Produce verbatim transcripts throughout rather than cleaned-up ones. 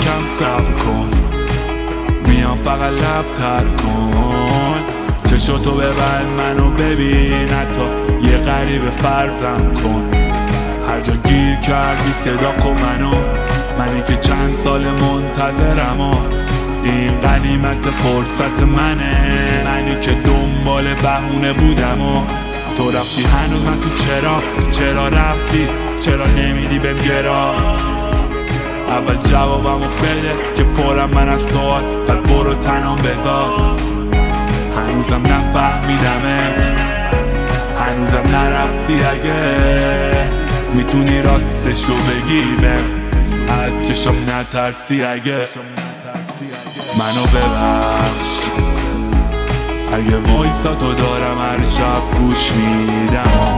یکم صبر کن، میام فقط لب تر کن. چشاتو ببند منو ببین، حتی یه غریبه فرضم کن. هر جا گیر کردی صدا کن منو، منی که چند سال منتظرم و این غنیمت فرصت منه. منی که دنبال بهونه بودم و تو رفتی هنوز من تو چرا چرا رفتی، چرا نمیدی بهم گرا. اول جوابمو بده که پرم من از سوال، پس برو تنام بذار. هنوزم نفهمیدمت، هنوزم نرفتی. اگه میتونی راستشو بگی بهم، از چشم نترسی. اگه منو ببخش، اگه وایسا تو دارم هر شب گوش میدم.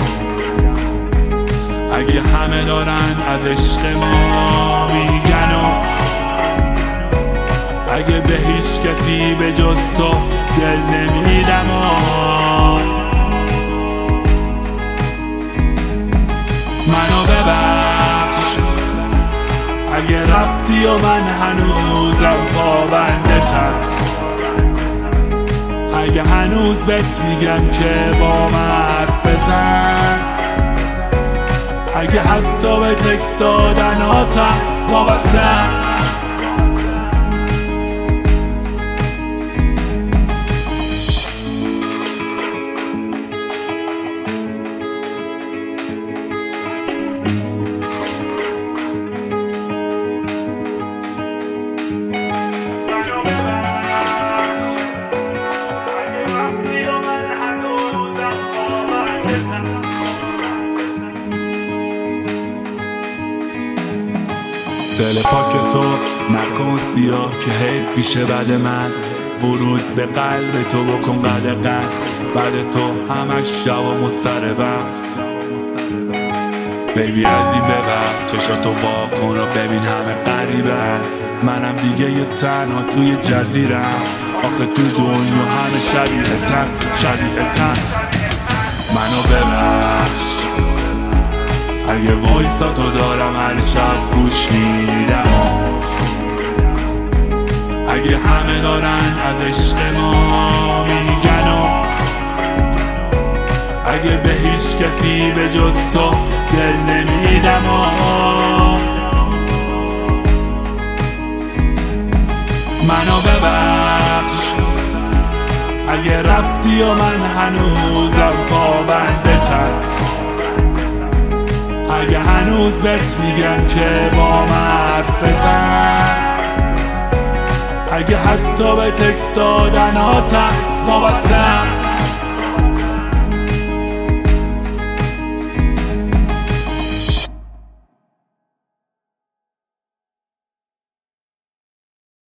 اگه همه دارن از عشق ما میگن و اگه به هیچ کسی به جز تو دل نمیدم و منو ببخش، اگه رفتی و من هنوزم پابندتم. اگه هنوز بهت میگم که با من حرف بزن، اگه حتی به تکست دادناتم وابستم. دل پاک تو نکن سیاه که حیف پیشه بعد من. ورود به قلب تو بکن قدقن، بعد تو همش شب و مضطربم. بیبی از این ببر چشاتو وا کن و ببین همه غریبن. منم دیگه یه تنها توی جزیرم، آخه تو دنیا همه شبیه تن شبیه تن. منو ببخش، اگه وایسا تو دارم هر شب گوش میدم. اگه همه دارن از عشق ما میگن و اگه به هیچ کسی به جز تو دل نمیدم و منو ببخش، اگه رفتی و من هنوزم پابندتم. اگه هنوز بهت میگم که با من حرف بزن، اگه حتی به تکست دادناتم وابستم.